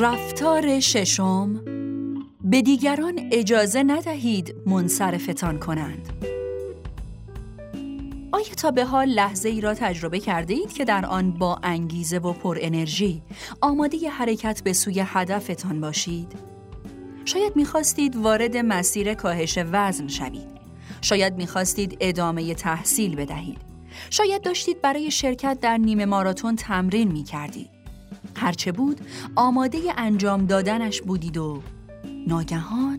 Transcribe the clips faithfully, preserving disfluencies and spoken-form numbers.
رفتار ششم: به دیگران اجازه ندهید منصرفتان کنند. آیا تا به حال لحظه ای را تجربه کرده اید که در آن با انگیزه و پر انرژی آماده حرکت به سوی هدفتان باشید؟ شاید می‌خواستید وارد مسیر کاهش وزن شوید. شاید می‌خواستید ادامه تحصیل بدهید. شاید داشتید برای شرکت در نیمه ماراتون تمرین می‌کردید. هرچه بود آماده انجام دادنش بودید و ناگهان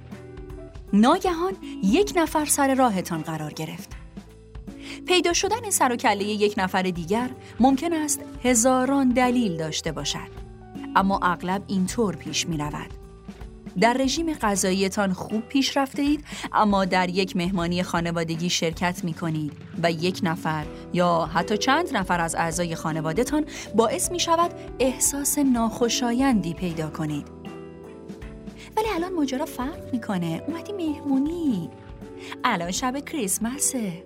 ناگهان یک نفر سر راهتان قرار گرفت. پیدا شدن سر و کله یک نفر دیگر ممکن است هزاران دلیل داشته باشد، اما اغلب اینطور پیش می رود. در رژیم غذاییتان خوب پیش رفته اید، اما در یک مهمانی خانوادگی شرکت می کنید و یک نفر یا حتی چند نفر از اعضای خانواده‌تان باعث می شود احساس ناخوشایندی پیدا کنید. ولی الان ماجرا فرق می کنه. اومدی مهمونی. الان شب کریسمسه.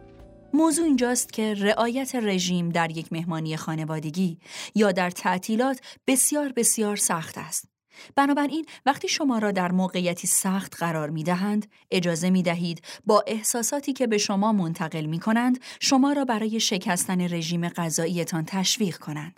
موضوع اینجاست که رعایت رژیم در یک مهمانی خانوادگی یا در تعطیلات بسیار بسیار سخت است. بنابراین وقتی شما را در موقعیتی سخت قرار می دهند، اجازه می دهید با احساساتی که به شما منتقل می کنند، شما را برای شکستن رژیم غذاییتان تشویق کنند.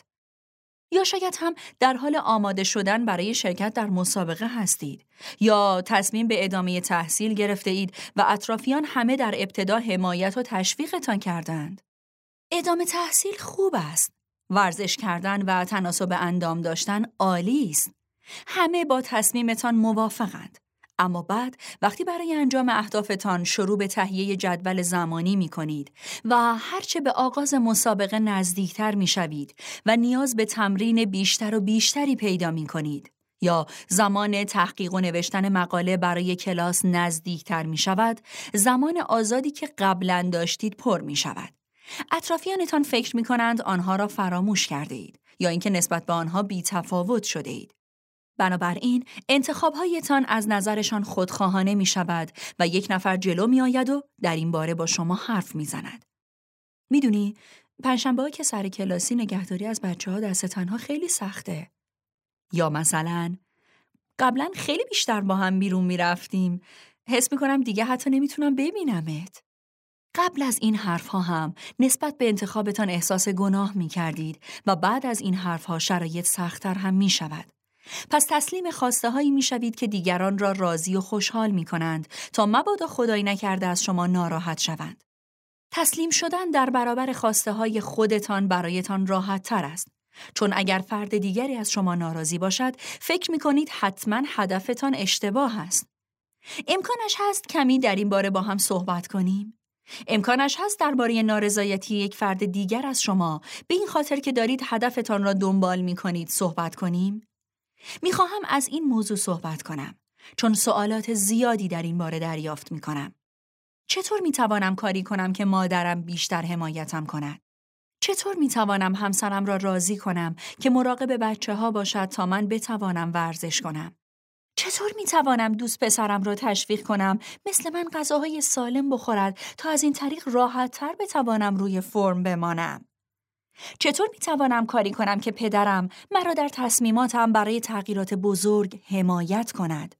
یا شاید هم در حال آماده شدن برای شرکت در مسابقه هستید، یا تصمیم به ادامه تحصیل گرفته اید و اطرافیان همه در ابتدا حمایت و تشویقتان کردند. ادامه تحصیل خوب است. ورزش کردن و تناسب اندام داشتن عالی است. همه با تصمیمتان موافقند. اما بعد وقتی برای انجام اهدافتان شروع به تهیه جدول زمانی می کنید و هرچه به آغاز مسابقه نزدیکتر می شوید و نیاز به تمرین بیشتر و بیشتری پیدا می کنید، یا زمان تحقیق و نوشتن مقاله برای کلاس نزدیکتر می شود، زمان آزادی که قبلا داشتید پر می شود. اطرافیانتان فکر می کنند آنها را فراموش کرده اید یا اینکه نسبت به آنها بی تفاوت شده اید. بنابراین انتخاب‌هایتان از نظرشان خودخواهانه می شود و یک نفر جلو می آید و در این باره با شما حرف می زند. می دونی پنجشنبه‌ها که سر کلاسی نگهداری از بچه‌ها دست تنها خیلی سخته. یا مثلا قبلا خیلی بیشتر با هم بیرون می رفتیم. حس می کنم دیگه حتی نمیتونم ببینمت. قبل از این حرفها هم نسبت به انتخابتان احساس گناه می کردید و بعد از این حرفها شرایط سخت‌تر هم می شود. پس تسلیم خواسته هایی می شوید که دیگران را راضی و خوشحال می کنند تا مبادا خدایی نکرده از شما ناراحت شوند. تسلیم شدن در برابر خواسته های خودتان برایتان راحت تر است. چون اگر فرد دیگری از شما ناراضی باشد، فکر می کنید حتما هدفتان اشتباه است. امکانش هست کمی در این باره با هم صحبت کنیم؟ امکانش هست درباره نارضایتی یک فرد دیگر از شما به این خاطر که دارید هدفتان را دنبال می کنید صحبت کنیم؟ میخواهم از این موضوع صحبت کنم چون سوالات زیادی در این باره دریافت میکنم. چطور میتوانم کاری کنم که مادرم بیشتر حمایتم کند؟ چطور میتوانم همسرم را راضی کنم که مراقب بچه ها باشد تا من بتوانم ورزش کنم؟ چطور میتوانم دوست پسرم را تشویق کنم مثل من غذاهای سالم بخورد تا از این طریق راحت تر بتوانم روی فرم بمانم؟ چطور میتوانم کاری کنم که پدرم مرا در تصمیماتم برای تغییرات بزرگ حمایت کند؟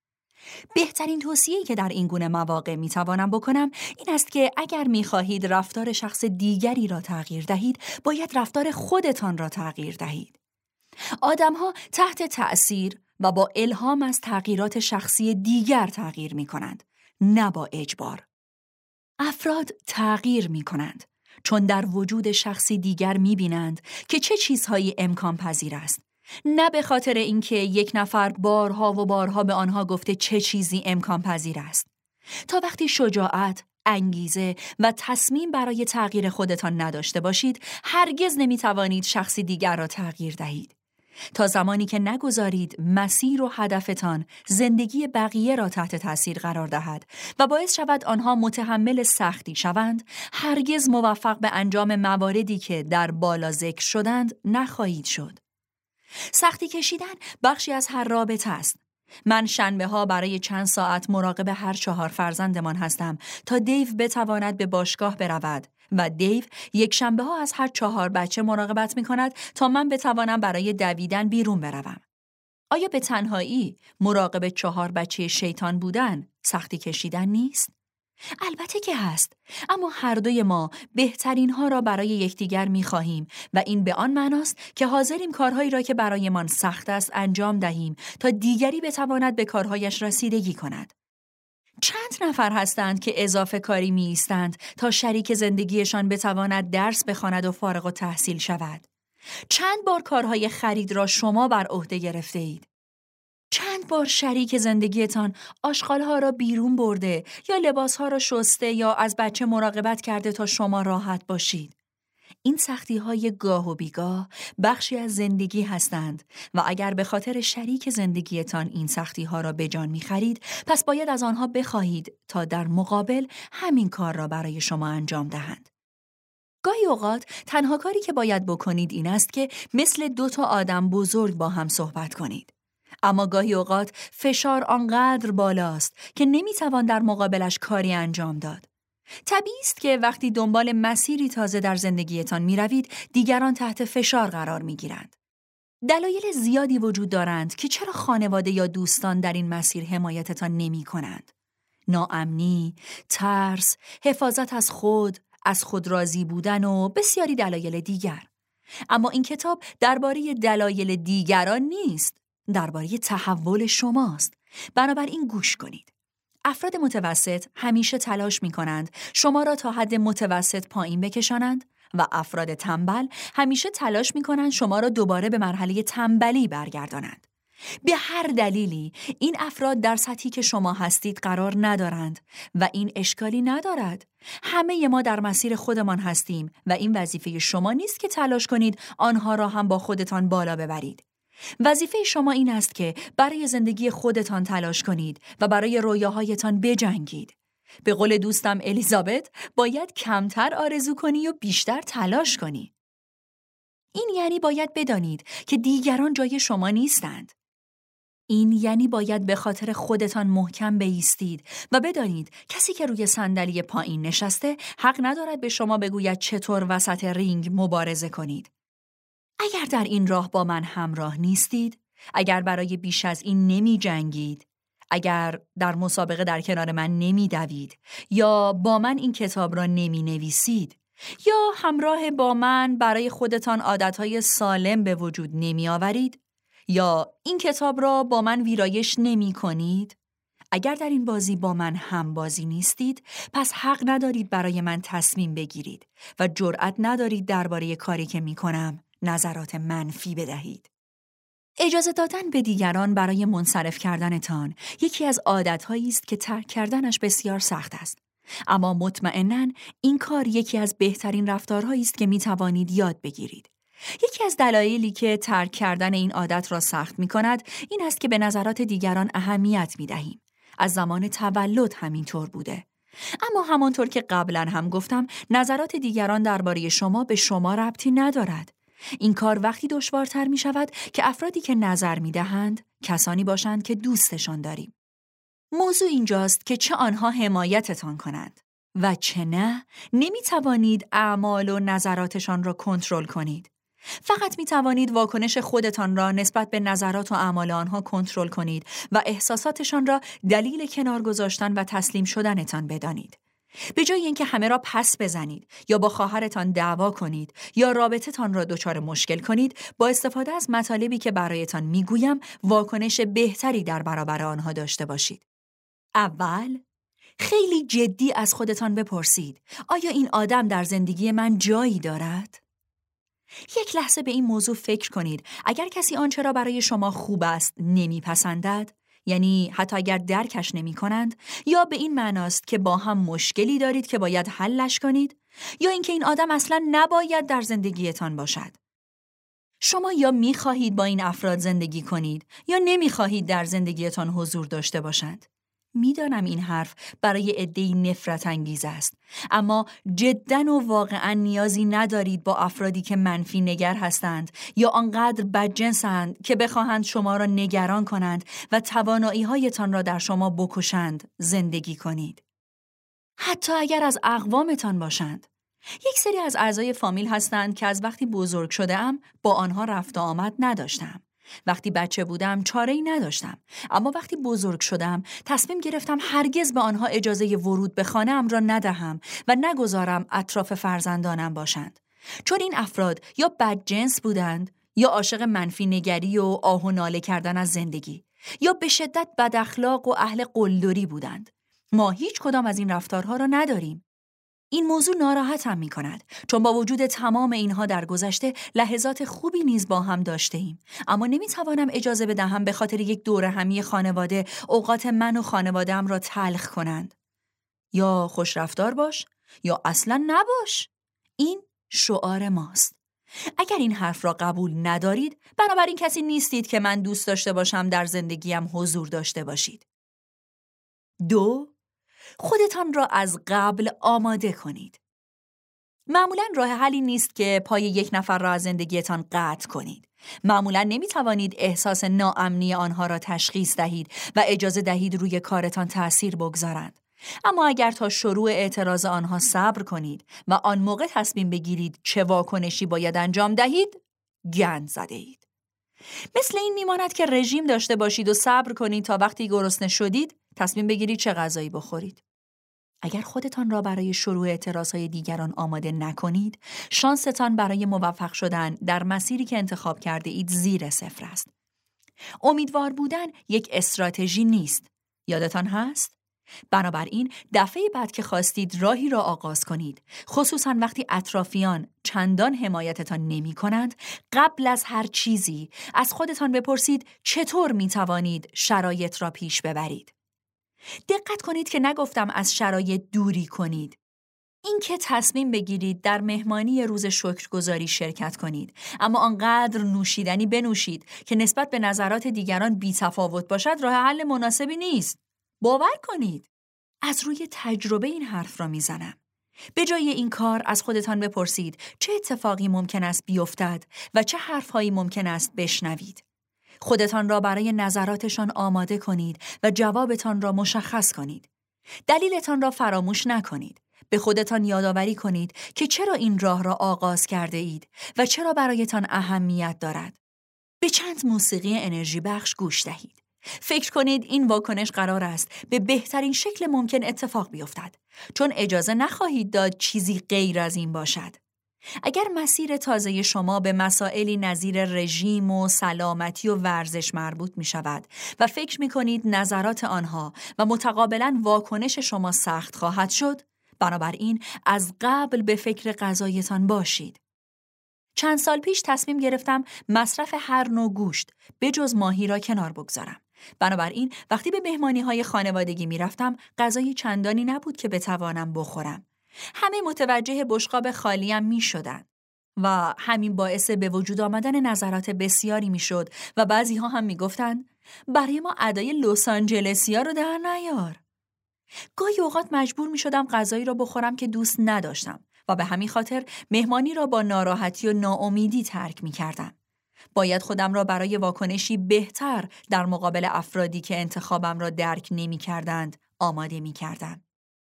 بهترین توصیه‌ای که در این گونه مواقع میتوانم بکنم این است که اگر میخواهید رفتار شخص دیگری را تغییر دهید، باید رفتار خودتان را تغییر دهید. آدم‌ها تحت تأثیر و با الهام از تغییرات شخصی دیگر تغییر میکنند، نه با اجبار. افراد تغییر میکنند چون در وجود شخصی دیگر می‌بینند که چه چیزهایی امکان پذیر است، نه به خاطر اینکه یک نفر بارها و بارها به آنها گفته چه چیزی امکان پذیر است. تا وقتی شجاعت، انگیزه و تصمیم برای تغییر خودتان نداشته باشید، هرگز نمی‌توانید شخصی دیگر را تغییر دهید. تا زمانی که نگذارید مسیر و هدفتان زندگی بقیه را تحت تاثیر قرار دهد و باعث شود آنها متحمل سختی شوند، هرگز موفق به انجام مواردی که در بالا ذکر شدند نخواهید شد. سختی کشیدن بخشی از هر رابطه است. من شنبه ها برای چند ساعت مراقب هر چهار فرزندمان هستم تا دیو بتواند به باشگاه برود و دیو یک شنبه ها از هر چهار بچه مراقبت می کند تا من بتوانم برای دویدن بیرون بروم. آیا به تنهایی مراقب چهار بچه شیطان بودن سختی کشیدن نیست؟ البته که هست، اما هر دوی ما بهترین ها را برای یکدیگر می خواهیم و این به آن معناست که حاضریم کارهایی را که برایمان سخت است انجام دهیم تا دیگری بتواند به کارهایش رسیدگی کند. چند نفر هستند که اضافه کاری می ایستند تا شریک زندگیشان بتواند درس بخواند و فارغ التحصیل شود؟ چند بار کارهای خرید را شما بر عهده گرفته اید؟ چند بار شریک زندگیتان آشغالها را بیرون برده یا لباسها را شسته یا از بچه مراقبت کرده تا شما راحت باشید؟ این سختی‌های گاه و بیگاه بخشی از زندگی هستند و اگر به خاطر شریک زندگیتان این سختی‌ها را به جان می‌خرید، پس باید از آنها بخواهید تا در مقابل همین کار را برای شما انجام دهند. گاهی اوقات تنها کاری که باید بکنید این است که مثل دو تا آدم بزرگ با هم صحبت کنید. اما گاهی اوقات فشار آنقدر بالاست که نمیتوان در مقابلش کاری انجام داد. طبیعی است که وقتی دنبال مسیری تازه در زندگیتان میروید، دیگران تحت فشار قرار میگیرند. دلایل زیادی وجود دارند که چرا خانواده یا دوستان در این مسیر حمایتتان نمی کنند. ناامنی، ترس، حفاظت از خود، از خود راضی بودن و بسیاری دلایل دیگر. اما این کتاب درباره دلایل دیگران نیست، درباره تحول شماست. بنابراین گوش کنید. افراد متوسط همیشه تلاش می کنند شما را تا حد متوسط پایین بکشانند و افراد تنبل همیشه تلاش می کنند شما را دوباره به مرحله تنبلی برگردانند. به هر دلیلی این افراد در سطحی که شما هستید قرار ندارند و این اشکالی ندارد. همه ما در مسیر خودمان هستیم و این وظیفه شما نیست که تلاش کنید آنها را هم با خودتان بالا ببرید. وظیفه شما این است که برای زندگی خودتان تلاش کنید و برای رویاهایتان بجنگید. به قول دوستم الیزابت، باید کمتر آرزو کنی و بیشتر تلاش کنی. این یعنی باید بدانید که دیگران جای شما نیستند. این یعنی باید به خاطر خودتان محکم بایستید و بدانید کسی که روی صندلی پایین نشسته حق ندارد به شما بگوید چطور وسط رینگ مبارزه کنید. اگر در این راه با من همراه نیستید، اگر برای بیش از این نمی جنگید، اگر در مسابقه در کنار من نمی دوید یا با من این کتاب را نمی نویسید یا همراه با من برای خودتان عادتهای سالم به وجود نمی آورید یا این کتاب را با من ویرایش نمی کنید، اگر در این بازی با من هم بازی نیستید، پس حق ندارید برای من تصمیم بگیرید و جرأت ندارید درباره کاری که می کنم نظرات منفی بدهید. اجازه دادن به دیگران برای منصرف کردنتان یکی از عادت‌هایی است که ترک کردنش بسیار سخت است. اما مطمئناً این کار یکی از بهترین رفتارهایی است که می‌توانید یاد بگیرید. یکی از دلایلی که ترک کردن این عادت را سخت می‌کند این است که به نظرات دیگران اهمیت می‌دهیم. از زمان تولد همینطور بوده. اما همانطور که قبلاً هم گفتم، نظرات دیگران درباره شما به شما ربطی ندارد. این کار وقتی دشوارتر می شود که افرادی که نظر می دهند کسانی باشند که دوستشان داریم. موضوع اینجاست که چه آنها حمایتتان کنند و چه نه، نمی توانید اعمال و نظراتشان را کنترل کنید. فقط می توانید واکنش خودتان را نسبت به نظرات و اعمال آنها کنترل کنید و احساساتشان را دلیل کنار گذاشتن و تسلیم شدنتان بدانید. به جای اینکه همه را پس بزنید یا با خواهرتان دعوا کنید یا رابطتان را دچار مشکل کنید، با استفاده از مطالبی که برایتان میگویم واکنش بهتری در برابر آنها داشته باشید. اول، خیلی جدی از خودتان بپرسید: آیا این آدم در زندگی من جایی دارد؟ یک لحظه به این موضوع فکر کنید. اگر کسی آنچه را برای شما خوب است نمیپسندد، یعنی حتی اگر درکش نمی کنند، یا به این معناست که با هم مشکلی دارید که باید حلش کنید، یا اینکه این آدم اصلا نباید در زندگیتان باشد. شما یا می خواهید با این افراد زندگی کنید یا نمی خواهید در زندگیتان حضور داشته باشند. میدانم این حرف برای عده‌ای نفرت انگیز است، اما جداً و واقعاً نیازی ندارید با افرادی که منفی نگر هستند یا آنقدر بدجنسند که بخواهند شما را نگران کنند و توانایی‌هایتان را در شما بکشند زندگی کنید. حتی اگر از اقوامتان باشند. یک سری از اعضای فامیل هستند که از وقتی بزرگ شده‌ام با آنها رفت و آمد نداشتم. وقتی بچه بودم چاره‌ای نداشتم، اما وقتی بزرگ شدم تصمیم گرفتم هرگز به آنها اجازه ورود به خانه‌ام را ندهم و نگذارم اطراف فرزندانم باشند. چون این افراد یا بدجنس بودند، یا عاشق منفی نگری و آه و ناله کردن از زندگی، یا به شدت بد اخلاق و اهل قلدری بودند. ما هیچ کدام از این رفتارها را نداریم. این موضوع ناراحتم می کند، چون با وجود تمام اینها در گذشته لحظات خوبی نیز با هم داشته ایم، اما نمی توانم اجازه بدهم به خاطر یک دوره همی خانواده اوقات من و خانواده‌ام را تلخ کنند. یا خوش رفتار باش یا اصلا نباش. این شعار ماست. اگر این حرف را قبول ندارید، بنابراین کسی نیستید که من دوست داشته باشم در زندگیم حضور داشته باشید. دو، خودتان را از قبل آماده کنید. معمولاً راه حلی نیست که پای یک نفر را از زندگیتان قطع کنید. معمولاً نمی توانید احساس ناامنی آنها را تشخیص دهید و اجازه دهید روی کارتان تأثیر بگذارند. اما اگر تا شروع اعتراض آنها صبر کنید و آن موقع تصمیم بگیرید چه واکنشی باید انجام دهید، گند زده اید. مثل این میماند که رژیم داشته باشید و صبر کنید تا وقتی گرسنه شدید تصمیم بگیرید چه غذایی بخورید. اگر خودتان را برای شروع اعتراضهای دیگران آماده نکنید، شانستان برای موفق شدن در مسیری که انتخاب کرده اید زیر صفر است. امیدوار بودن یک استراتژی نیست. یادتان هست؟ بنابراین دفعه بعد که خواستید راهی را آغاز کنید، خصوصا وقتی اطرافیان چندان حمایتتان نمی کنند، قبل از هر چیزی از خودتان بپرسید چطور می توانید شرایط را پیش ببرید. دقت کنید که نگفتم از شرایط دوری کنید. این که تصمیم بگیرید در مهمانی روز شکرگزاری شرکت کنید، اما آنقدر نوشیدنی بنوشید که نسبت به نظرات دیگران بی‌تفاوت باشد، راه حل مناسبی نیست. باور کنید. از روی تجربه این حرف را میزنم. به جای این کار از خودتان بپرسید چه اتفاقی ممکن است بیفتد و چه حرفهایی ممکن است بشنوید. خودتان را برای نظراتشان آماده کنید و جوابتان را مشخص کنید. دلیلتان را فراموش نکنید. به خودتان یادآوری کنید که چرا این راه را آغاز کرده اید و چرا برایتان اهمیت دارد. به چند موسیقی انرژی بخش گوش دهید. فکر کنید این واکنش قرار است به بهترین شکل ممکن اتفاق بیفتد، چون اجازه نخواهید داد چیزی غیر از این باشد. اگر مسیر تازه شما به مسائلی نظیر رژیم و سلامتی و ورزش مربوط می شود و فکر می کنید نظرات آنها و متقابلاً واکنش شما سخت خواهد شد، بنابراین از قبل به فکر غذایتان باشید. چند سال پیش تصمیم گرفتم مصرف هر نوع گوشت به جز ماهی را کنار بگذارم. بنابراین وقتی به مهمانی‌های خانوادگی می‌رفتم، غذای چندانی نبود که بتوانم بخورم. همه متوجه بشقاب خالیم می‌شدند و همین باعث به وجود آمدن نظرات بسیاری می‌شد و بعضی‌ها هم می‌گفتند برای ما ادای لس آنجلسیا رو در نیار. گاهی اوقات مجبور می‌شدم غذایی را بخورم که دوست نداشتم و به همین خاطر مهمانی را با ناراحتی و ناامیدی ترک می‌کردم. باید خودم را برای واکنشی بهتر در مقابل افرادی که انتخابم را درک نمی‌کردند آماده می‌کردم.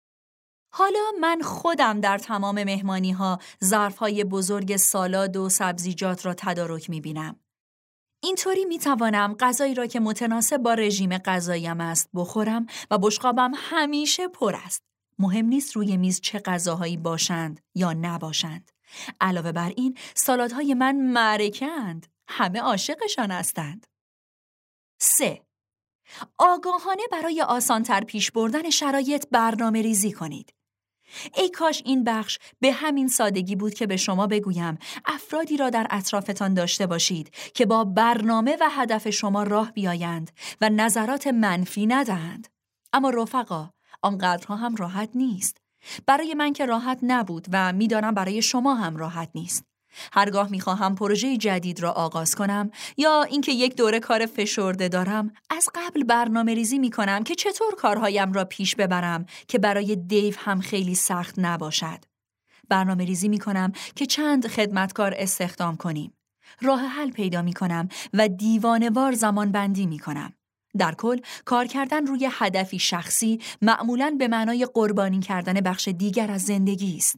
حالا من خودم در تمام مهمانی‌ها ظرف‌های بزرگ سالاد و سبزیجات را تدارک می‌بینم. اینطوری می‌توانم غذایی را که متناسب با رژیم غذاییم است بخورم و بشقابم همیشه پر است. مهم نیست روی میز چه غذاهایی باشند یا نباشند. علاوه بر این، سالادهای من معرکه‌اند. همه عاشقشان هستند. سه. آگاهانه برای آسان‌تر پیش بردن شرایط برنامه ریزی کنید. ای کاش این بخش به همین سادگی بود که به شما بگویم افرادی را در اطرافتان داشته باشید که با برنامه و هدف شما راه بیایند و نظرات منفی ندهند. اما رفقا، آنقدرها هم راحت نیست. برای من که راحت نبود و میدانم برای شما هم راحت نیست. هرگاه میخواهم پروژه جدید را آغاز کنم یا اینکه یک دوره کار فشرده دارم، از قبل برنامه ریزی میکنم که چطور کارهایم را پیش ببرم که برای دیو هم خیلی سخت نباشد. برنامه ریزی میکنم که چند خدمتکار استخدام کنیم. راه حل پیدا میکنم و دیوانه‌وار زمان بندی میکنم. در کل، کار کردن روی هدفی شخصی معمولاً به معنای قربانی کردن بخش دیگر از زندگی است.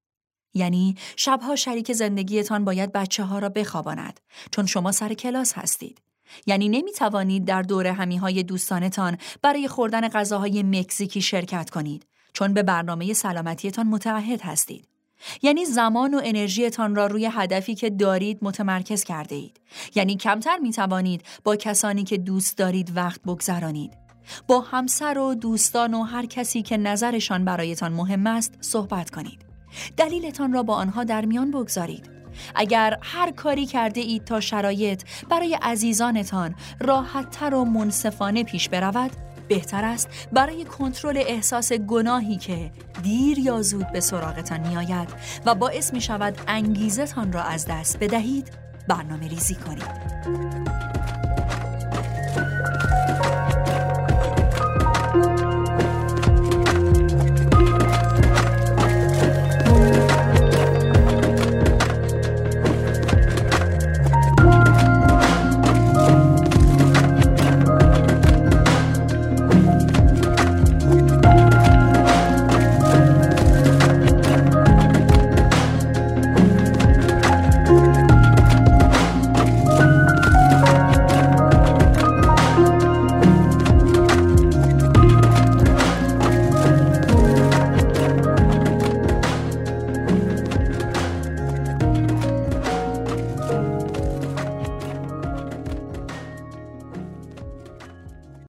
یعنی شبها شریک زندگیتان باید بچه ها را بخواباند چون شما سر کلاس هستید. یعنی نمی توانید در دور همیهای دوستانتان برای خوردن غذاهای مکزیکی شرکت کنید، چون به برنامه سلامتیتان متعهد هستید. یعنی زمان و انرژیتان را روی هدفی که دارید متمرکز کرده اید. یعنی کمتر می توانید با کسانی که دوست دارید وقت بگذرانید. با همسر و دوستان و هر کسی که نظرشان برایتان مهم است صحبت کنید. دلیلتان را با آنها در میان بگذارید. اگر هر کاری کرده اید تا شرایط برای عزیزانتان راحت‌تر و منصفانه پیش برود، بهتر است برای کنترل احساس گناهی که دیر یا زود به سراغتان می‌آید و باعث می‌شود انگیزتان را از دست بدهید، برنامه ریزی کنید.